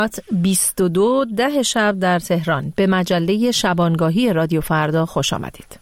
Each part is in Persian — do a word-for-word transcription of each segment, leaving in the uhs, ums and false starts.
بیست و دو ده شب در تهران به مجله شبانگاهی رادیو فردا خوش آمدید.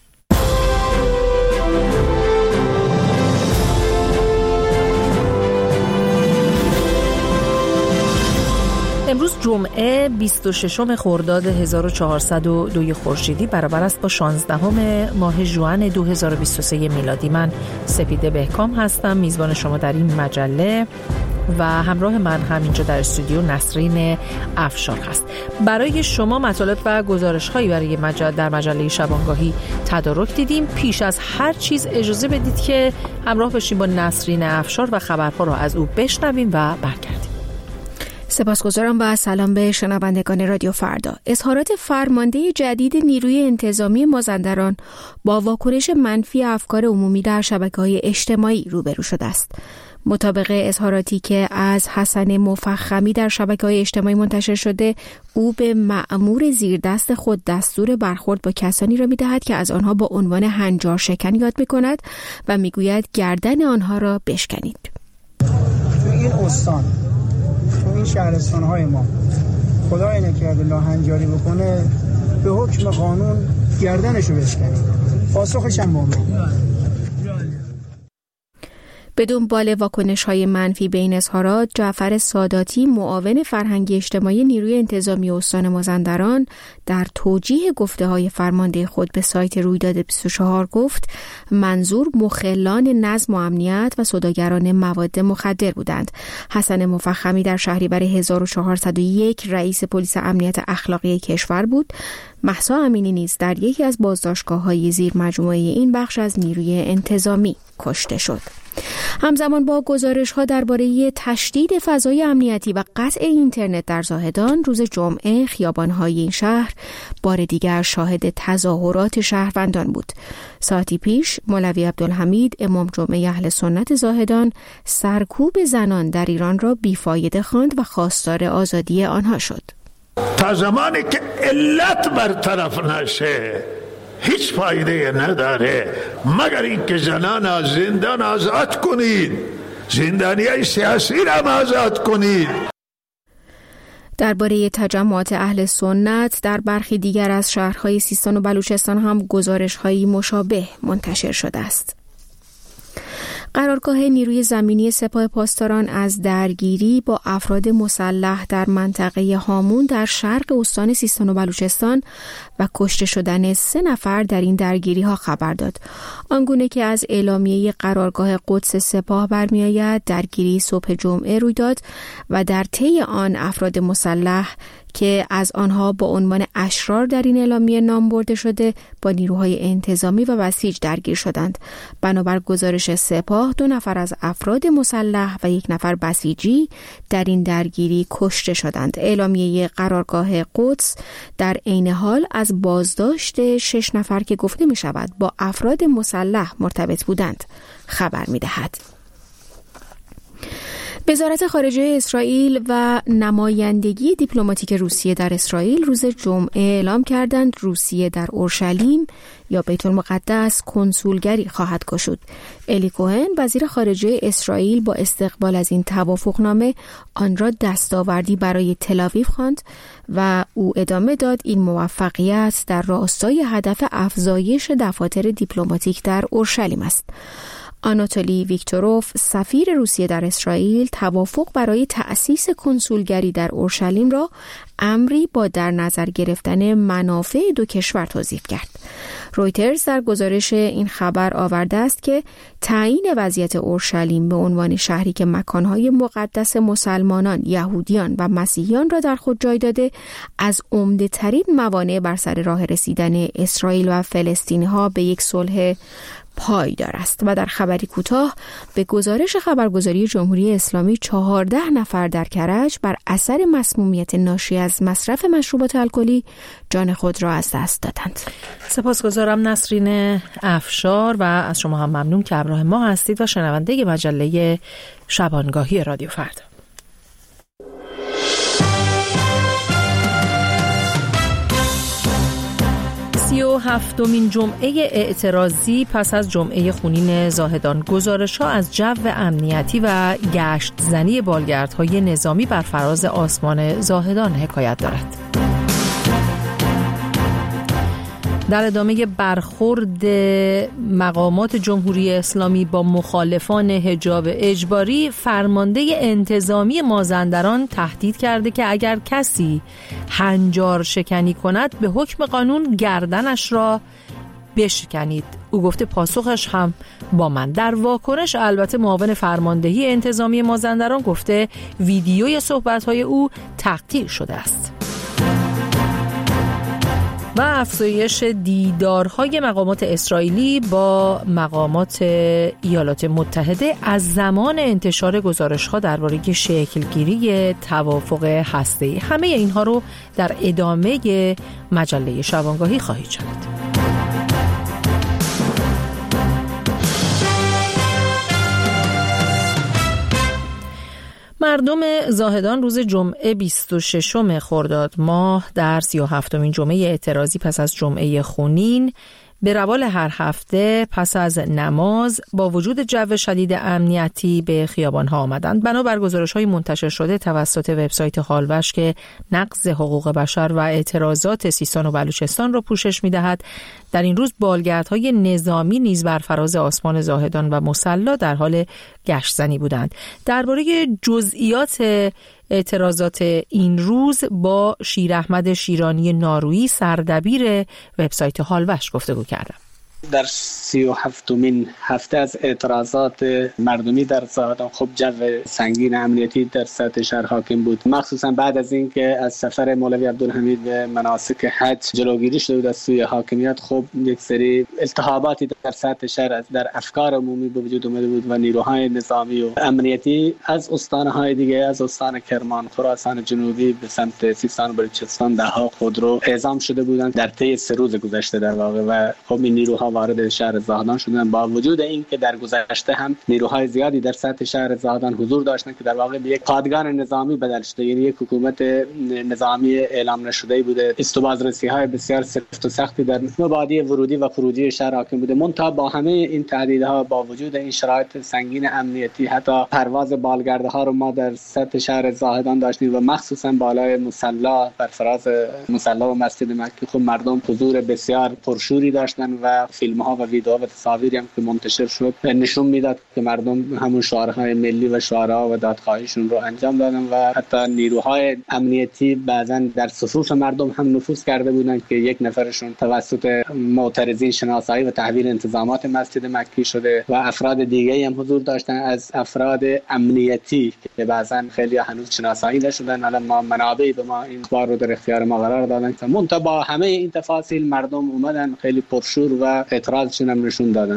امروز جمعه بیست و ششم خرداد هزار و چهارصد و دو خورشیدی برابر است با شانزدهم ماه ژوئن دو هزار و بیست و سه میلادی. من سپیده بهکام هستم، میزبان شما در این مجله و همراه من همینجا در استودیو نسرین افشار هست. برای شما مطالب و گزارش‌هایی برای مجله در مجله شبانگاهی تدارک دیدیم. پیش از هر چیز اجازه بدید که همراه باشیم با نسرین افشار و خبرها را از او بشنویم و برگردیم. سپاسگزارم و سلام به شنوندگان رادیو فردا. اظهارات فرمانده جدید نیروی انتظامی مازندران با واکنش منفی افکار عمومی در شبکه‌های اجتماعی روبرو شده است. مطابق اظهاراتی که از حسن مفخمی در شبکه‌های اجتماعی منتشر شده، او به مأمور زیردست خود دستور برخورد با کسانی را می‌دهد که از آنها با عنوان هنجار شکن یاد می‌کند و می‌گوید گردن آنها را بشکنید. تو این استان، تو این شهرستان‌های ما، خدای نکرده لاهنجاری بکنه، به حکم قانون گردنشو بشکنید. پاسخش هم با به دنبال واکنش‌های منفی به این اظهارات، جعفر ساداتی معاون فرهنگی اجتماعی نیروی انتظامی استان مازندران در توجیه گفته‌های فرمانده خود به سایت رویداد بیست و چهار گفت منظور مخلان نظم و امنیت و سوداگران مواد مخدر بودند. حسن مفخمی در شهریور هزار و چهارصد و یک رئیس پلیس امنیت اخلاقی کشور بود. مهسا امینی نیز در یکی از بازداشتگاه‌های زیر مجموعه این بخش از نیروی انتظامی کشته شد. همزمان با گزارش‌ها درباره تشدید فضای امنیتی و قطع اینترنت در زاهدان، روز جمعه خیابان‌های این شهر بار دیگر شاهد تظاهرات شهروندان بود. ساعتی پیش مولوی عبدالحمید امام جمعه اهل سنت زاهدان سرکوب زنان در ایران را بیفایده خواند و خواستار آزادی آنها شد. تا زمانی که علت برطرف نشه هیچ فایده نداره مگر اینکه زنان از زندان آزاد کنید، زندانیای سیاسی را آزاد کنید. درباره تجمعات اهل سنت در برخی دیگر از شهرهای سیستان و بلوچستان هم گزارش‌هایی مشابه منتشر شده است. قرارگاه نیروی زمینی سپاه پاسداران از درگیری با افراد مسلح در منطقه هامون در شرق استان سیستان و بلوچستان و کشته شدن سه نفر در این درگیری ها خبر داد. آنگونه که از اعلامیه قرارگاه قدس سپاه برمیآید، درگیری صبح جمعه روی داد و در طی آن افراد مسلح که از آنها با عنوان اشرار در این اعلامیه نام برده شده با نیروهای انتظامی و بسیج درگیر شدند. بنابر گزارش سپاه دو نفر از افراد مسلح و یک نفر بسیجی در این درگیری کشته شدند. اعلامیه قرارگاه قدس در عین حال از بازداشت شش نفر که گفته می شود با افراد مسلح مرتبط بودند خبر می دهد. وزارت خارجه اسرائیل و نمایندگی دیپلماتیک روسیه در اسرائیل روز جمعه اعلام کردند روسیه در اورشلیم یا بیت المقدس کنسولگری خواهد گشود. الی کوهن وزیر خارجه اسرائیل با استقبال از این توافقنامه آن را دستاوردی برای تل‌آویو خواند و او ادامه داد این موفقیت در راستای هدف افزایش دفاتر دیپلماتیک در اورشلیم است. آناتولی ویکتوروف سفیر روسیه در اسرائیل توافق برای تأسیس کنسولگری در اورشلیم را امری با در نظر گرفتن منافع دو کشور توصیف کرد. رویترز در گزارش این خبر آورده است که تعیین وضعیت اورشلیم به عنوان شهری که مکانهای مقدس مسلمانان، یهودیان و مسیحیان را در خود جای داده از عمده ترین موانع بر سر راه رسیدن اسرائیل و فلسطینی‌ها به یک صلح پایدار است. و در خبری کوتاه به گزارش خبرگزاری جمهوری اسلامی چهارده نفر در کرج بر اثر مسمومیت ناشی از مصرف مشروبات الکلی جان خود را از دست دادند. سپاسگزارم نسرین افشار و از شما هم ممنون که همراه ما هستید و شنونده مجله شبانگاهی رادیو فردا. سی و و هفتمین جمعه اعتراضی پس از جمعه خونین زاهدان، گزارش‌ها از جو امنیتی و گشت زنی بالگردهای نظامی بر فراز آسمان زاهدان حکایت دارد. در ادامه برخورد مقامات جمهوری اسلامی با مخالفان حجاب اجباری، فرمانده انتظامی مازندران تهدید کرده که اگر کسی هنجار شکنی کند به حکم قانون گردنش را بشکنید. او گفته پاسخش هم با من. در واکنش البته معاون فرماندهی انتظامی مازندران گفته ویدیوی صحبت‌های او تقطیع شده است. و افزایش دیدارهای مقامات اسرائیلی با مقامات ایالات متحده از زمان انتشار گزارش‌ها درباره شکلگیری توافق هسته‌ای. همه اینها رو در ادامه مجله شبانگاهی خواهید شنید. مردم زاهدان روز جمعه بیست و ششم خرداد ماه در سی و هفتمین جمعه اعتراضی پس از جمعه خونین به روال هر هفته پس از نماز با وجود جو شدید امنیتی به خیابان‌ها آمدند. بنابر گزارش‌های منتشر شده توسط وبسایت هالوش که نقض حقوق بشر و اعتراضات سیستان و بلوچستان را پوشش می‌دهد، در این روز بالگردهای نظامی نیز بر فراز آسمان زاهدان و مصلی در حال گشت‌زنی بودند. درباره جزئیات اعتراضات این روز با شیر احمد شیرانی نارویی سردبیر وبسایت هالوش گفتگو کردم. در سی و هفتمین هفته از اعتراضات مردمی در زاهدان خب جو سنگین امنیتی در سطح شهر حاکم بود، مخصوصا بعد از اینکه از سفر مولوی عبدالحمید به مناسک حج جلوگیری شده بود از سوی حاکمیت. خب یک سری التهاباتی در سطح شهر در افکار عمومی به وجود اومده بود و نیروهای نظامی و امنیتی از استانهای دیگه، از استان کرمان، خراسان جنوبی به سمت سیستان و بلوچستان دهها خودرو اعزام شده بودند در طی سه روز گذشته در واقع. و خب این نیروها وارد شهر زاهدان شدن، با وجود این که در گذشته هم نیروهای زیادی در سطح شهر زاهدان حضور داشتن که در واقع به یک پادگان نظامی بدل شده، یعنی یک حکومت نظامی اعلام نشده بوده. استوبازرسی‌های بسیار سفت و سختی در مبادی ورودی و خروجی شهر حاکم بوده. منتها با همه این تهدیدها، با وجود این شرایط سنگین امنیتی، حتی پرواز بالگردها رو ما در سطح شهر زاهدان داشتیم و مخصوصا بالای مصلی بر فراز مصلی و مسجد مکی خب مردم حضور بسیار پرشوری داشتن و فیلم ها و ویدیوها و تصاویری هم که منتشر شد نشون میداد که مردم همون شعارهای ملی و شعارها و دادخواهیشون رو انجام دادن و حتی نیروهای امنیتی بعضا در صفوف مردم هم نفوذ کرده بودن که یک نفرشون توسط معترضین شناسایی و تحویل انتظامات مسجد مکی شده و افراد دیگه هم حضور داشتن از افراد امنیتی که بعضا خیلی هنوز شناسایی نشدن. الان ما منابعی به ما این اخبار رو در اختیار ما قرار دادن که منتها با همه این تفاصیل مردم اومدن خیلی پرشور و اعتراضشون هم نشون دادن.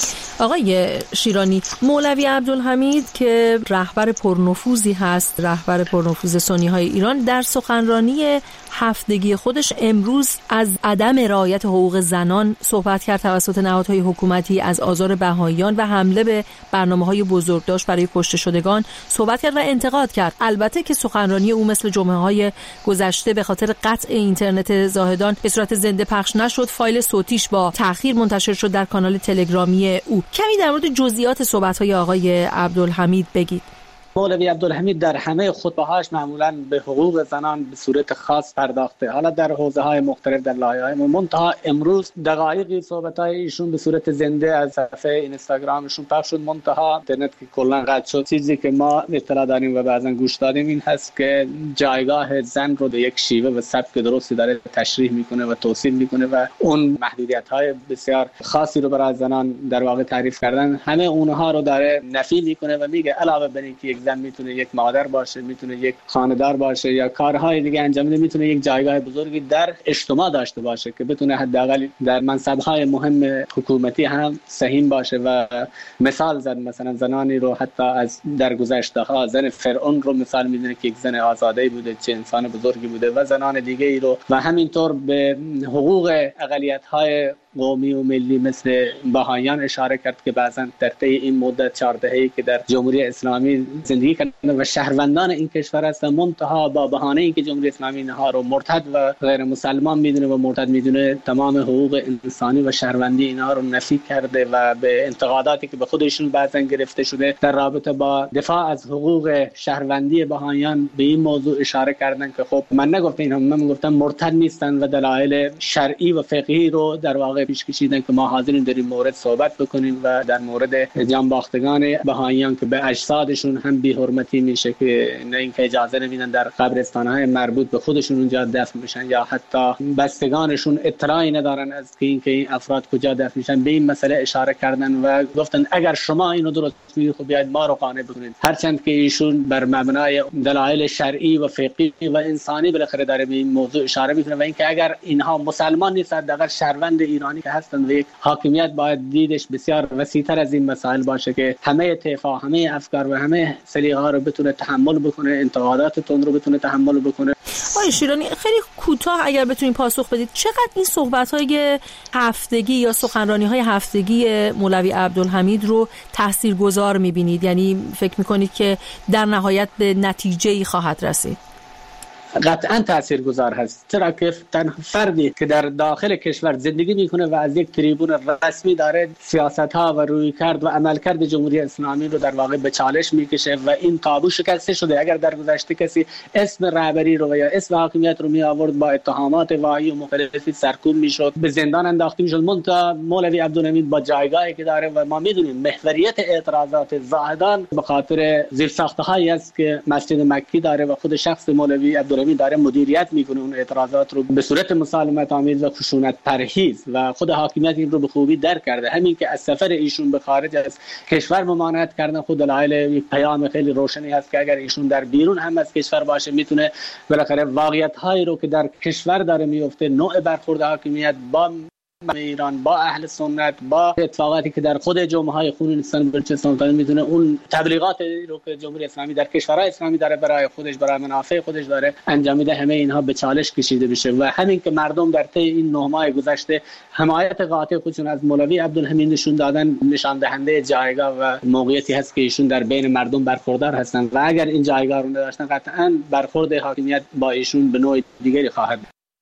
آقای شیرانی، مولوی عبدالحمید که رهبر پرنفوذی هست، رهبر پرنفوذ سنی‌های ایران، در سخنرانی هفتگی خودش امروز از عدم رعایت حقوق زنان صحبت کرد توسط نهادهای حکومتی، از آزار بهائیان و حمله به برنامه‌های بزرگداشت برای کشته شدگان صحبت کرد و انتقاد کرد. البته که سخنرانی او مثل جمعه‌های گذشته به خاطر قطع اینترنت زاهدان به صورت زنده پخش نشد، فایل صوتیش با تأخیر منتشر شد در کانال تلگرامی او. کمی در مورد جزئیات صحبت‌های آقای عبدالحمید بگید. مولوی عبدالحمید در همه خطبه‌هاش معمولاً به حقوق زنان به صورت خاص پرداخته، حالا در حوزه‌های مختلف در لایه‌های منتها امروز دقایقی صحبت‌های ایشون به صورت زنده از صفحه اینستاگرامشون پخش شد. منتها اینترنت که کلاً قطع شد. چیزی که ما اطلاع داریم و بعضاً گوش دادیم این هست که جایگاه زن رو به یک شیوه و سبک درستی داره تشریح میکنه و توصیف میکنه و اون محدودیت‌های بسیار خاصی رو برای زنان در واقع تعریف کردن، همه اونها رو داره نفی میکنه و میگه علاوه بر اینکه یک زن میتونه یک مادر باشه، میتونه یک خانه‌دار باشه یا کارهای دیگه انجام بده، میتونه یک جایگاه بزرگی در اجتماع داشته باشه که بتونه حداقل در منصب‌های مهم حکومتی هم سهیم باشه. و مثال زد مثلا زنانی رو حتی از در گذشته‌ها، زن فرعون رو مثال میزنه که یک زن آزاده بوده، چه انسان بزرگی بوده و زنان دیگه ای رو و همینطور به حقوق اقلیت‌های قومی و ملی مثل بهائیان اشاره کرد که بعضا در طی این مدت چهار دهه‌ای که در جمهوری اسلامی زندگی کردند و شهروندان این کشور هستند، منتها با بهانه اینکه جمهوری اسلامی اینها رو مرتد و غیر مسلمان میدونه و مرتد میدونه تمام حقوق انسانی و شهروندی اینها رو نفی کرده و به انتقاداتی که به خودشون بعضا گرفته شده در رابطه با دفاع از حقوق شهروندی بهائیان به این موضوع اشاره کردن که خب من نگفتم اینها، من گفتم مرتد نیستن و دلایل شرعی و فقهی رو در واقع پیش کشیدن که ما حاضرین در این مورد صحبت بکنیم و در مورد جانباختگان بهائیان که به اجسادشون هم بی حرمتی میشه که نه اینکه اجازه نمیدن در قبرستان‌های مربوط به خودشون اونجا دفن بشن یا حتی بستگانشون اطلاعی ندارن از اینکه این افراد کجا دفن میشن، به این مسئله اشاره کردن و گفتن اگر شما اینو درست میگید خب بیاید ما رو قانع بکنید، هرچند که ایشون بر مبنای دلایل شرعی و فقهی و انسانی بالاخره داره به این موضوع اشاره میکنه و اینکه اگر اینها مسلمان نیستند حداقل شهروند ایرانی که هستند و یک حاکمیت باید دیدش بسیار وسیع‌تر از این مسائل باشه که همه طیف‌ها، همه افکار و همه سلیقه‌ها رو بتونه تحمل بکنه، انتقادات تون رو بتونه تحمل بکنه. آقای شیرانی خیلی کوتاه اگر بتونید پاسخ بدید، چقدر این صحبت‌های هفتگی یا سخنرانی‌های هفتگی مولوی عبدالحمید رو تاثیرگذار می‌بینید؟ یعنی فکر می‌کنید که در نهایت به نتیجه‌ای خواهد رسید؟ قطعا تاثیرگذار هست، چرا که تنها فردی که در داخل کشور زندگی میکنه و از یک تریبون رسمی داره سیاست‌ها و رویکرد و عملکرد جمهوری اسلامی رو در واقع به چالش میکشه و این تابو شکسته شده. اگر در گذشته کسی اسم رهبری رو یا اسم حاکمیت رو می آورد با اتهامات واهی و مختلفی سرکوب میشد، به زندان انداخته میشد، منتها مولوی عبدالحمید با جایگاهی که داره و ما میدونیم محوریت اعتراضات زاهدان به خاطر زیرساخته‌هایی است که مسجد مکی داره و خود شخص مولوی عبدالحمید داره مدیریت میکنه اون اعتراضات رو به صورت مسالمت آمیز و خشونت پرهیز و خود حاکمیت این رو به خوبی درک کرده. همین که از سفر ایشون به خارج از کشور ممانعت کردن خود دلایل یک پیام خیلی روشنی هست که اگر ایشون در بیرون هم از کشور باشه میتونه بالاخره واقعیت هایی رو که در کشور داره میفته، نوع برخورد حاکمیت با ایران، با اهل سنت، با اتفاقاتی که در خود جمعه‌های خونینستان و بلوچستان میتونه اون تبلیغات رو که جمهوری اسلامی در کشورهای اسلامی داره برای خودش، برای منافع خودش داره انجام میده، همه اینها به چالش کشیده بشه و همین که مردم در طی این نه ماه گذشته حمایت قاطع خودشون از مولوی عبدالحمید نشون دادن، نشان دهنده جایگاه و موقعیتی هست که ایشون در بین مردم برخوردار هستند و اگر این جایگاه رو نداشتن قطعاً برخورد حاکمیت با ایشون به نوع دیگری خواهد.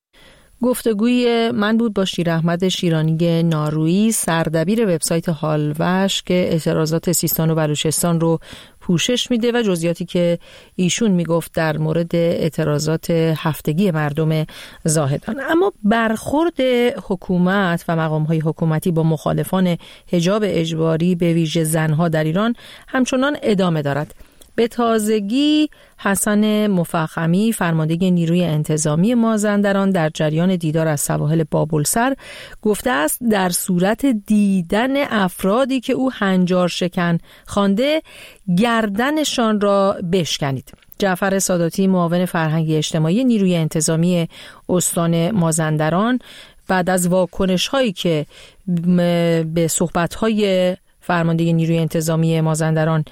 گفتگوی من بود با شیر احمد شیرانی نارویی، سردبیر وبسایت هالوش که اعتراضات سیستان و بلوچستان رو پوشش میده و جزئیاتی که ایشون میگفت در مورد اعتراضات هفتگی مردم زاهدان. اما برخورد حکومت و مقام‌های حکومتی با مخالفان حجاب اجباری به ویژه زنها در ایران همچنان ادامه دارد. به تازگی حسن مفخمی فرمانده نیروی انتظامی مازندران در جریان دیدار از سواحل بابلسر گفته است در صورت دیدن افرادی که او هنجار شکن خوانده گردنشان را بشکنید. جعفر ساداتی معاون فرهنگی اجتماعی نیروی انتظامی استان مازندران بعد از واکنش هایی که به صحبت های فرمانده نیروی انتظامی مازندران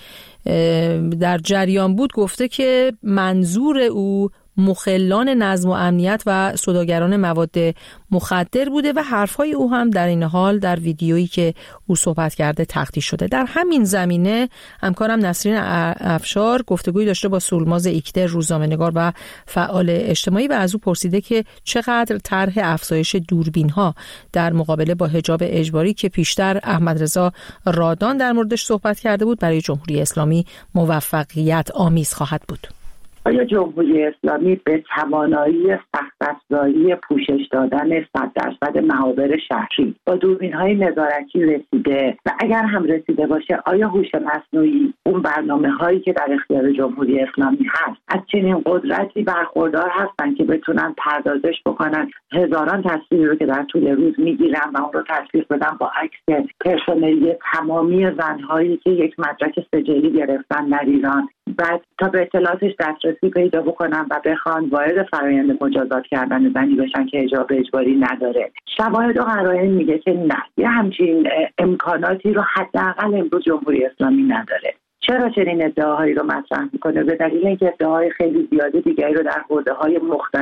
در جریان بود گفته که منظور او مخلان نظم و امنیت و سوداگران مواد مخدر بوده و حرفهای او هم در این حال در ویدیویی که او صحبت کرده تخطی شده. در همین زمینه همکارم نسرین افشار گفتگویی داشته با سولماز ایکتر، روزنامه‌نگار و فعال اجتماعی و از او پرسیده که چقدر طرح افزایش دوربین‌ها در مقابله با حجاب اجباری که پیشتر احمد رضا رادان در موردش صحبت کرده بود برای جمهوری اسلامی موفقیت آمیز خواهد بود. آیا جمهوری اسلامی به توانایی سخت‌افزاری پوشش دادن صد درصد محاور شهری با دوربین‌های نظارتی رسیده و اگر هم رسیده باشه آیا هوش مصنوعی اون برنامه‌هایی که در اختیار جمهوری اسلامی هست از چنین قدرتی برخوردار هستن که بتونن پردازش بکنن هزاران تصویر رو که در طول روز میگیرن و اون رو تصویر بدن با عکس پرسنلی تمامی زن‌هایی که یک مدرک سجلی گرفتن در ایران، بعد تا به اطلاعاتش دسترسی پیدا بکنن و بخوان وارد فرآیند مجازات کردن زنی بشن که حجاب اجباری نداره. شواهد و قرائن میگه که نه، یه همچین امکاناتی رو حداقل امروز جمهوری اسلامی نداره. چرا چنین ادعاهایی رو مطرح میکنه؟ به دلیل اینکه ادعاهای خیلی زیاده دیگری رو در حوزه‌های مختلف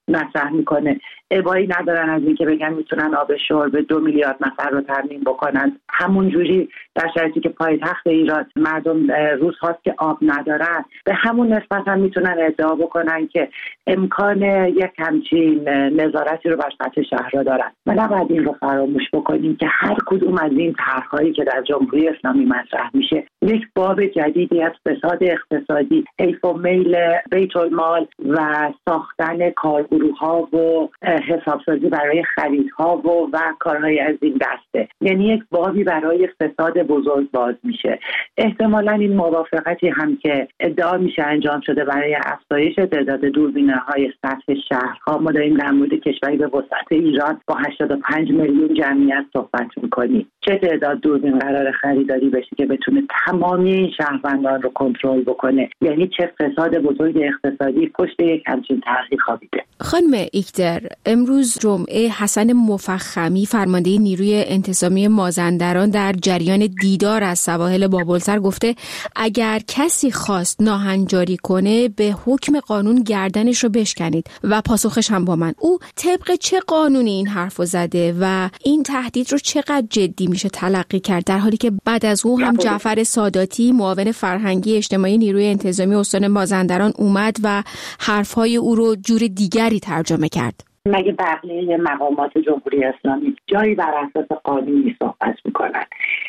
مطرح میکنه. ابایی ندارن از اینکه بگن میتونن آب شرب دو میلیارد نفر رو تامین بکنن. همون جوری در شرایطی که پایتخت ایران مردم روز هاست که آب ندارن، به همون نسبت هم میتونن ادعا بکنن که امکان یک همچین نظارتی رو بر سطح شهرها دارن. و نباید این رو فراموش بکنیم که هر کدوم از این طرح‌هایی که در جمهوری اسلامی مطرح میشه یک باب جدیدی از فساد اقتصادی، حیف و میل بیت المال و ساختن کارگروه‌ها و حسابسازی برای خریدها و و کارهای از این دسته. یعنی یک بابی برای فساد بزرگ باز میشه. احتمالاً این موافقتی هم که ادعا میشه انجام شده برای افزایش تعداد دوربین‌های سطح شهرها. ما داریم در مورد کشوری به وسعت ایران با هشتاد و پنج میلیون جمعیت صحبت میکنیم. چه تعداد دوربین قرار خریداری بشه که بتونه تمامی این شهروندان رو کنترل بکنه؟ یعنی چه فساد بزرگ اقتصادی پشت یک همچین طرحی خوابیده. خانم ایکدر، امروز جمعه حسن مفخمی فرمانده نیروی انتظامی مازندران در جریان دیدار از سواحل بابلسر گفته اگر کسی خواست ناهنجاری کنه به حکم قانون گردنش رو بشکنید و پاسخش هم با من. او طبق چه قانونی این حرفو زده و این تهدید رو چقدر جدی میشه تلقی کرد، در حالی که بعد از او هم جعفر ساداتی معاون فرهنگی اجتماعی نیروی انتظامی استان مازندران اومد و حرفهای او رو جور دیگری ترجمه کرد؟ مگه بقیه مقامات جمهوری اسلامی جایی بر اساس قانونی صحبت میکنن؟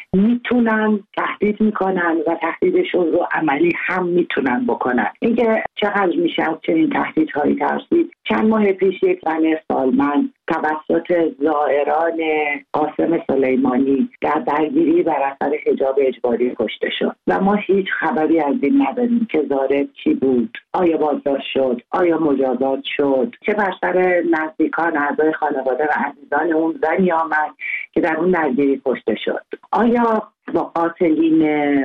میتونن تهدید میکنن و تهدیدشون رو عملی هم میتونن بکنن. اینکه چقدر میشه از چنین تهدیدهایی ترسید؟ چند ماه پیش یک زن سالمند توسط زائران قاسم سلیمانی در درگیری بر اثر حجاب اجباری کشته شد و ما هیچ خبری از این نداریم که زائر کی بود، آیا بازداشت شد، آیا مجازات شد، چه بر سر نزدیکان اعضای خانواده و عزیزان اون زنی آمد که در اون درگیری کشته شد. آیا با قاتلین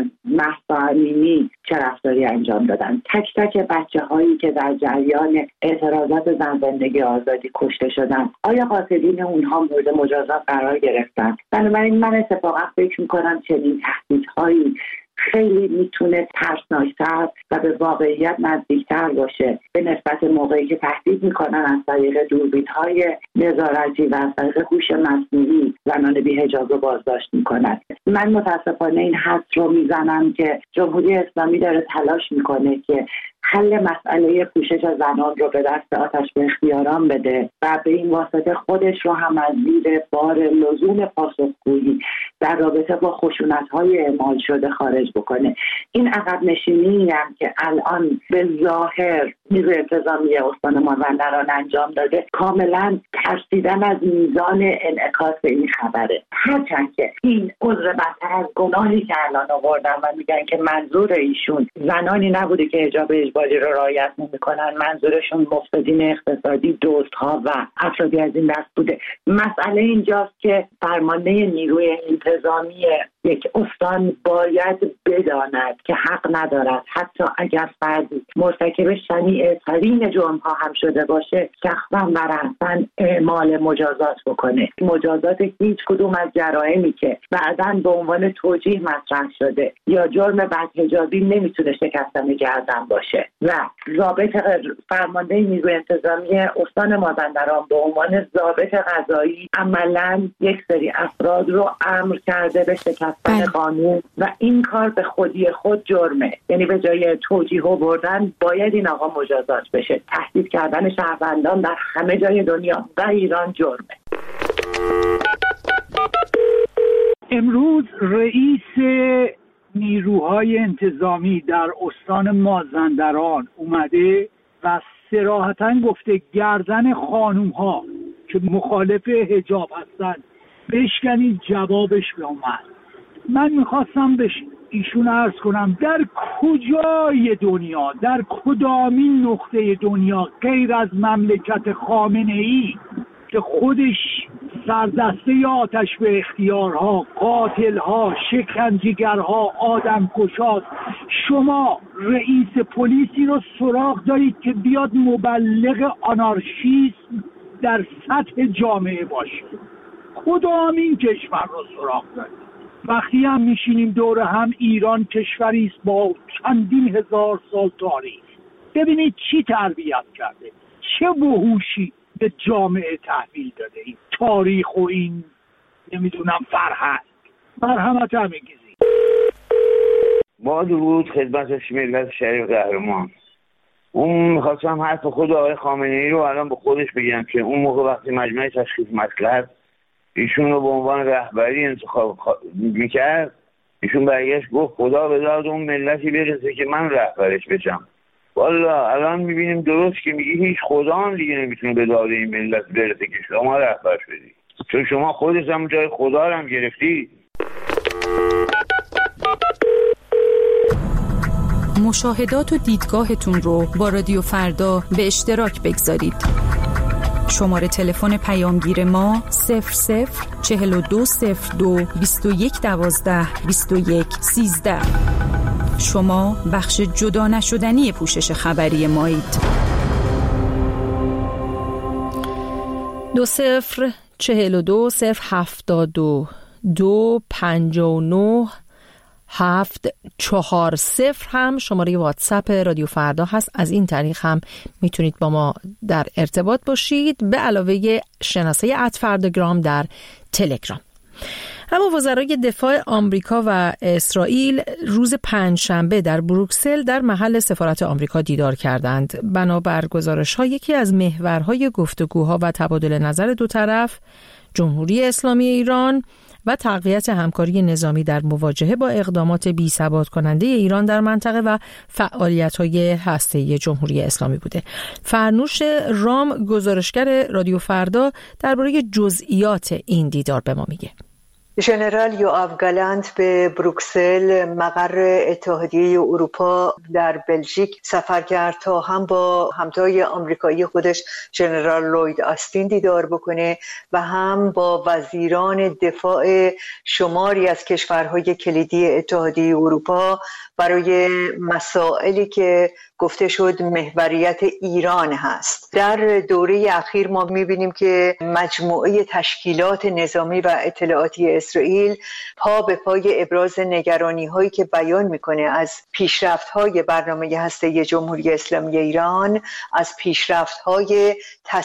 مهسا امینی چه رفتاری انجام دادن؟ تک تک بچه هایی که در جریان اعتراضات زن زندگی آزادی کشته شدن، آیا قاتلین اونها مورد مجازات قرار گرفتن؟ بنابراین من اتفاقا فکر میکنم چنین تهدیدهایی خیلی میتونه ترسناکتر و به واقعیت نزدیکتر باشه به نسبت موقعی که تهدید میکنن از طریق دوربین‌های نظارتی و از طریق هوش مصنوعی زنان بی‌حجاب رو بازداشت میکنن. من متاسفانه این حدس رو میزنم که جمهوری اسلامی داره تلاش میکنه که حل مسئله پوشش زنان رو به دست آتش به اختیاران بده و به این واسطه خودش رو هم از زیر بار لزوم پاسخگویی در رابطه با خشونت‌های اعمال شده خارج بکنه. این عقب نشینی هم که الان به ظاهر نیروی انتظامی استان مازندران انجام داده کاملا ترسیدن از میزان انعکاس این خبره. هرچند که این عذر بدتر از گناهی که الان آوردن و میگن که منظور ایشون زنانی نبوده که حجاب اجباری رو رعایت نمی‌کنن، منظورشون مفسدین اقتصادی، دزدها و افرادی از این دست بوده. مسئله اینجاست که فرمانده نیروی انتظامی یک استان باید بداند که حق ندارد حتی اگر فردی مرتکب شنیع ترین جرم‌ها هم شده باشه شخصا و رأساً اعمال مجازات بکنه. مجازات هیچ کدوم از جرائمی که بعداً به عنوان توجیه مطرح شده یا جرم بدحجابی نمیتونه شکستن گردن باشه و ضابط فرمانده نیروی انتظامی استان مازندران به عنوان ضابط قضایی عملاً یک سری افراد رو امر کرده به شکست بله. قانون و این کار به خودی خود جرمه. یعنی به جای توجیه بردن باید این آقا مجازات بشه. تهدید کردن شهروندان در همه جای دنیا و ایران جرمه. امروز رئیس نیروهای انتظامی در استان مازندران اومده و صراحتاً گفته گردن خانوم ها که مخالف حجاب هستن بشکنید. جوابش به اومد. من میخواستم به ایشون عرض کنم در کجای دنیا، در کدامین نقطه دنیا غیر از مملکت خامنه‌ای که خودش سردسته آتش به اختیارها، قاتلها، شکنجهگرها، آدمکشاست، شما رئیس پلیسی رو سراغ دارید که بیاد مبلغ آنارشیسم در سطح جامعه باشه؟ کدامین کشور رو سراغ دارید؟ وقتی هم میشینیم دور هم، ایران کشوری است با چندین هزار سال تاریخ. ببینید چی تربیت کرده، چه وحوشی به جامعه تحویل داده این تاریخ و این نمیدونم فرهنگ. مرحمت همگیزی. با درود خدمت ملت شریف قهرمان. اون میخواستم حرف خود آقای خامنه‌ای رو الان به خودش بگم که اون موقع وقتی مجمع تشخیص مصلحت ایشون رو به عنوان رهبری انتخاب میکرد، ایشون برگشت گفت خدا به داد اون ملتی برسه که من رهبرش بشم. والا الان میبینیم درست که میگی هیچ خدا هم دیگه نمیتونه به داد این ملت برسه که شما رهبرش بدی، چون شما خودت هم جای خدا رو هم گرفتی. مشاهدات و دیدگاهتون رو با رادیو فردا به اشتراک بگذارید. شماره تلفن پیامگیر ما صفر صفر چهل و دو صفر دو بیست و یک دوازده بیست و یک سیزده. شما بخش جدا نشدنی پوشش خبری مایید. دو صفر چهل و دو صفر هفتاد و دو پنجاه و نه هفت چهار صفر هم شماره واتساپ رادیو فردا هست. از این طریق هم میتونید با ما در ارتباط باشید، به علاوه شناسه ات فرداگرام در تلگرام. اما وزرای دفاع آمریکا و اسرائیل روز پنجشنبه در بروکسل در محل سفارت آمریکا دیدار کردند. بنابر گزارش‌ها یکی از محورهای گفتگوها و تبادل نظر دو طرف جمهوری اسلامی ایران و تقویت همکاری نظامی در مواجهه با اقدامات بی‌ثبات کننده ایران در منطقه و فعالیت‌های هسته‌ای جمهوری اسلامی بوده. فرنوش رام گزارشگر رادیو فردا درباره جزئیات این دیدار به ما میگه. ژنرال یوآو گالانت به بروکسل مقر اتحادیه اروپا در بلژیک سفر کرد تا هم با همتای آمریکایی خودش ژنرال لوید آستین دیدار بکنه و هم با وزیران دفاع شماری از کشورهای کلیدی اتحادیه اروپا برای مسائلی که گفته شد محوریت ایران هست. در دوره اخیر ما می‌بینیم که مجموعه تشکیلات نظامی و اطلاعاتی اسرائیل پا به پای ابراز نگرانی‌هایی که بیان می‌کنه از پیشرفت‌های برنامه هسته‌ای جمهوری اسلامی ایران، از پیشرفت‌های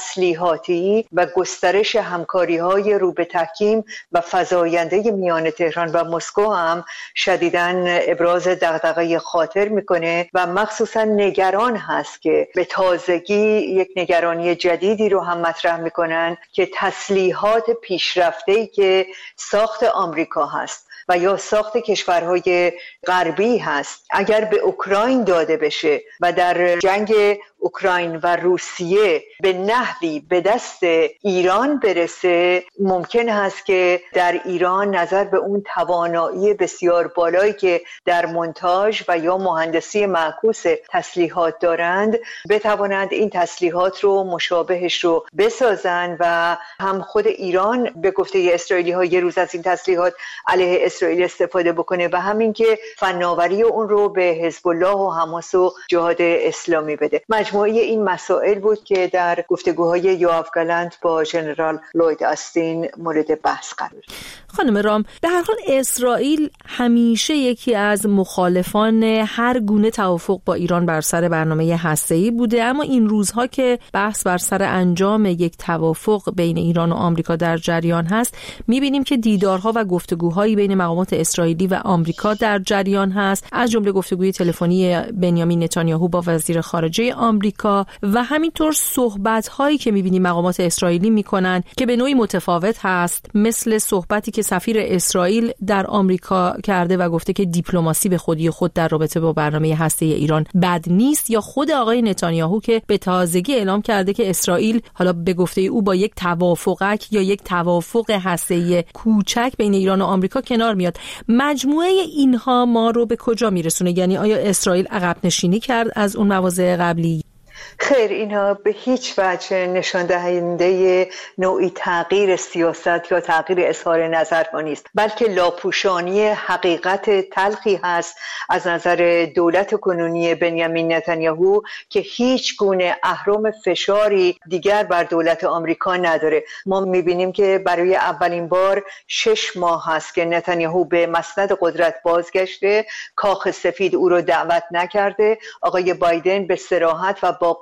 تسلیحاتی و گسترش همکاری‌های رو به تحکیم و فزاینده میان تهران و مسکو هم شدیداً ابراز دغدغه خاطر می‌کنه و مخصوصاً نگران هست که به تازگی یک نگرانی جدیدی رو هم مطرح میکنن که تسلیحات پیشرفته‌ای که ساخت آمریکا هست و یا ساخت کشورهای غربی هست اگر به اوکراین داده بشه و در جنگ اوکراین و روسیه به نحوی به دست ایران برسه، ممکن هست که در ایران نظر به اون توانایی بسیار بالایی که در مونتاژ و یا مهندسی معکوس تسلیحات دارند بتوانند این تسلیحات رو مشابهش رو بسازن و هم خود ایران به گفته اسرائیلی ها یه روز از این تسلیحات علیه اسرائیل استفاده بکنه و همین که فناوری اون رو به حزب الله و حماس و جهاد اسلامی بده. مجموعه این مسائل بود که در گفتگوهای یوآو گالانت با ژنرال لوید آستین مورد بحث قرار. خانم رام، به هر حال اسرائیل همیشه یکی از مخالفان هر گونه توافق با ایران بر سر برنامه هسته‌ای بوده، اما این روزها که بحث بر سر انجام یک توافق بین ایران و آمریکا در جریان هست، می‌بینیم که دیدارها و گفتگوهایی بین مقامات اسرائیلی و آمریکا در جریان هست، از جمله گفتگوی تلفنی بنیامین نتانیاهو با وزیر خارجه آمریکا و همینطور صحبت‌هایی که می‌بینیم مقامات اسرائیلی می‌کنن که به نوعی متفاوت هست، مثل صحبتی که سفیر اسرائیل در آمریکا کرده و گفته که دیپلماسی به خودی خود در رابطه با برنامه هسته‌ای ایران بد نیست، یا خود آقای نتانیاهو که به تازگی اعلام کرده که اسرائیل حالا به گفته او با یک توافقک یا یک توافق هسته‌ای کوچک بین ایران و آمریکا کنار میاد. مجموعه اینها ما رو به کجا میرسونه؟ یعنی آیا اسرائیل عقب نشینی کرد از اون مواضع قبلی؟ خیر، اینها به هیچ وجه نشان دهنده نوعی تغییر سیاست یا تغییر اظهار نظر ها نیست، بلکه لاپوشانی حقیقت تلخی هست از نظر دولت کنونی بنیامین نتانیاهو که هیچ گونه اهرم فشاری دیگر بر دولت آمریکا نداره. ما میبینیم که برای اولین بار شش ماه هست که نتانیاهو به مسند قدرت بازگشته، کاخ سفید او رو دعوت نکرده. آقای بایدن به صراحت و با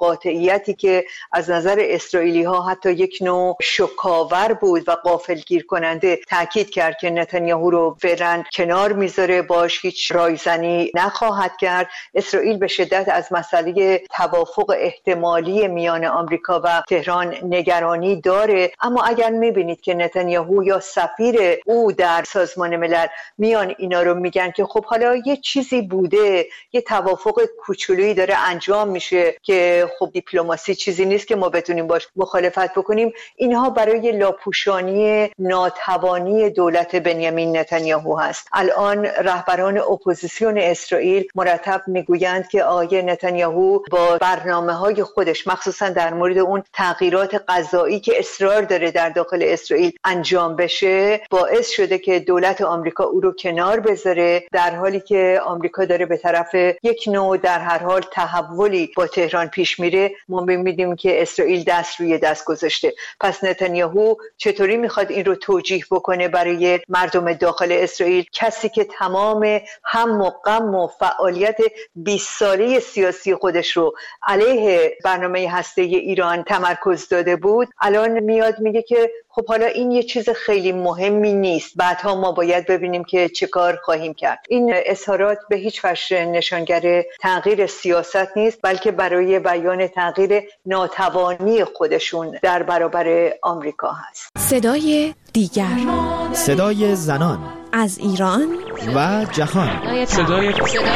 قاطعیتی که از نظر اسرائیلی ها حتی یک نوع شکاور بود و غافلگیر کننده تاکید کرد که نتانیاهو رو فعلا کنار میذاره، باش هیچ رایزنی نخواهد کرد. اسرائیل به شدت از مسئله توافق احتمالی میان آمریکا و تهران نگرانی داره، اما اگر میبینید که نتانیاهو یا سفیر او در سازمان ملل میان اینا رو میگن که خب حالا یه چیزی بوده، یه توافق کوچولویی داره انجام میشه که خب دیپلماسی چیزی نیست که ما بتونیم باش مخالفت بکنیم، اینها برای لاپوشانی ناتوانی دولت بنیامین نتانیاهو هست. الان رهبران اپوزیسیون اسرائیل مرتب میگویند که آقای نتانیاهو با برنامه‌های خودش مخصوصا در مورد اون تغییرات قضایی که اصرار داره در داخل اسرائیل انجام بشه باعث شده که دولت آمریکا او رو کنار بذاره، در حالی که آمریکا داره به طرف یک نوع در هر حال تحولی با تهران پیش میره. ما می‌بینیم که اسرائیل دست روی دست گذاشته. پس نتانیاهو چطوری میخواد این رو توجیه بکنه برای مردم داخل اسرائیل، کسی که تمام هم و غم و فعالیت بیست ساله سیاسی خودش رو علیه برنامه هسته ایران تمرکز داده بود، الان میاد میگه که خب حالا این یه چیز خیلی مهمی نیست، بعدها ما باید ببینیم که چه کار خواهیم کرد. این اظهارات به هیچ وجه نشانگر تغییر سیاست نیست، بلکه برای بیان تغییر ناتوانی خودشون در برابر آمریکا هست. صدای دیگر، صدای زنان از ایران و جهان. صدای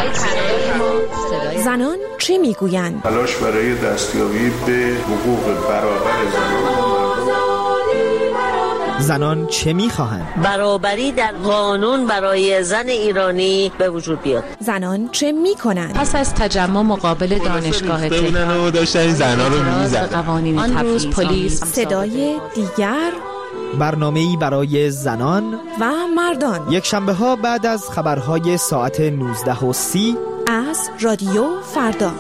زنان چه میگویند؟ تلاش برای دستیابی به حقوق برابر زنان. زنان چه میخواهند؟ برابری در قانون برای زن ایرانی به وجود بیاد. زنان چه میکنند؟ پس از تجمع مقابل دانشگاه تهران داشتن زنان رو میزدن. آن روز پلیس. صدای دیگر، برنامه‌ای برای زنان و مردان، یک شنبه ها بعد از خبرهای ساعت نوزده و سی از رادیو فردا.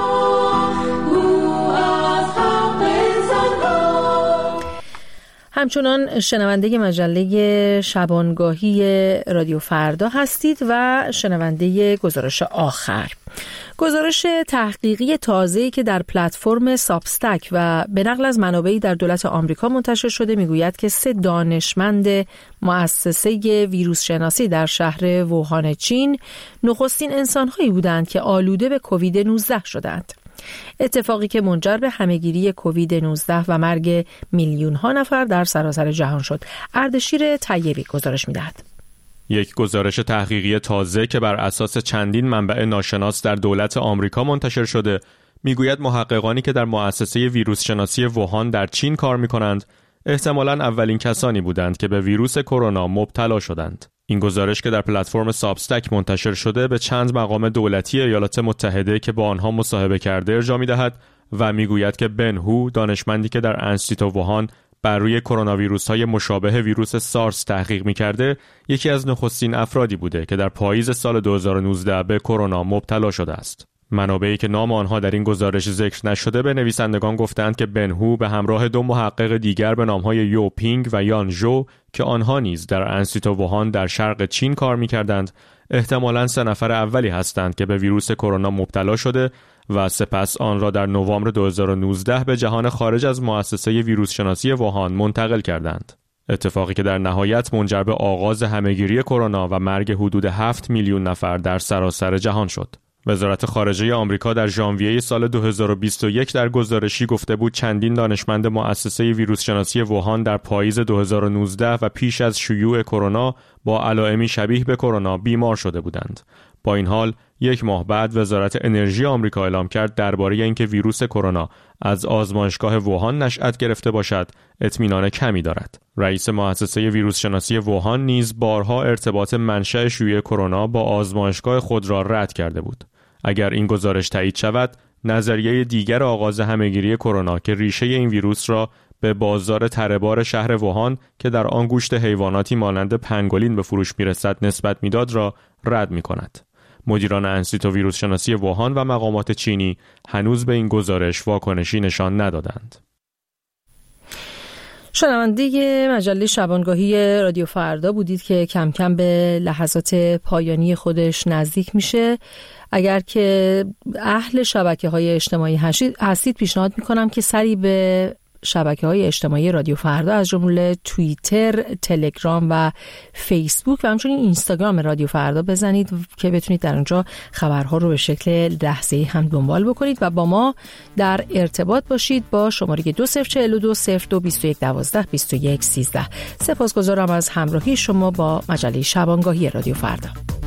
همچنان شنونده مجله شبانگاهی رادیو فردا هستید و شنونده گزارش آخر. گزارش تحقیقی تازه‌ای که در پلتفرم سابستک و به نقل از منابعی در دولت آمریکا منتشر شده میگوید که سه دانشمند مؤسسه ویروس شناسی در شهر ووهان چین نخستین انسان‌هایی بودند که آلوده به کووید نوزده شدند. اتفاقی که منجر به همهگیری کووید نوزده و مرگ میلیون ها نفر در سراسر جهان شد. اردشیر طیبی گزارش می‌دهد. یک گزارش تحقیقی تازه که بر اساس چندین منبع ناشناس در دولت آمریکا منتشر شده میگوید محققانی که در مؤسسه ویروس شناسی ووهان در چین کار می‌کنند احتمالاً اولین کسانی بودند که به ویروس کرونا مبتلا شدند. این گزارش که در پلتفرم سابستک منتشر شده به چند مقام دولتی ایالات متحده که با آنها مصاحبه کرده ارجاع می‌دهد و میگوید که بن هو، دانشمندی که در انستیتو ووهان بر روی کرونا ویروس‌های مشابه ویروس سارس تحقیق می‌کرده، یکی از نخستین افرادی بوده که در پاییز سال دو هزار و نوزده به کرونا مبتلا شده است. منابعی که نام آنها در این گزارش ذکر نشده به نویسندگان گفتند که بن هو به همراه دو محقق دیگر به نام‌های یو پینگ و یان ژو که آنها نیز در انستیتو ووهان در شرق چین کار می‌کردند، احتمالاً سه نفر اولی هستند که به ویروس کرونا مبتلا شده و سپس آن را در نوامبر دو هزار و نوزده به جهان خارج از مؤسسه ویروس شناسی ووهان منتقل کردند. اتفاقی که در نهایت منجر به آغاز همهگیری کرونا و مرگ حدود هفت میلیون نفر در سراسر جهان شد. وزارت خارجه آمریکا در ژانویه سال دو هزار و بیست و یک در گزارشی گفته بود چندین دانشمند مؤسسه ویروس شناسی ووهان در پاییز دو هزار و نوزده و پیش از شیوع کرونا با علائمی شبیه به کرونا بیمار شده بودند. با این حال یک ماه بعد وزارت انرژی آمریکا اعلام کرد درباره اینکه ویروس کرونا از آزمایشگاه ووهان نشأت گرفته باشد اطمینان کمی دارد. رئیس مؤسسه ویروس شناسی ووهان نیز بارها ارتباط منشأ شیوع کرونا با آزمایشگاه خود را رد کرده بود. اگر این گزارش تایید شود، نظریه دیگر آغاز همهگیری کرونا که ریشه این ویروس را به بازار تره‌بار شهر ووهان که در آن گوشت حیواناتی مانند پنگولین به فروش می‌رسد نسبت می‌داد را رد می‌کند. مدیران انستیتو ویروس شناسی ووهان و مقامات چینی هنوز به این گزارش واکنشی نشان ندادند. شنونده مجله شبانگاهی رادیو فردا بودید که کم کم به لحظات پایانی خودش نزدیک میشه. اگر که اهل شبکه‌های اجتماعی هستید پیشنهاد میکنم که سری به شبکه‌های اجتماعی رادیو فردا از جمله توییتر، تلگرام و فیسبوک و همچنین اینستاگرام رادیو فردا بزنید که بتونید در اونجا خبرها رو به شکل لحظه‌ای هم دنبال بکنید و با ما در ارتباط باشید با شماره دو صفر چهل دو صفر دو بیست و یک دوازده بیست و یک سیزده. سپاسگزارم از همراهی شما با مجله شبانگاهی رادیو فردا.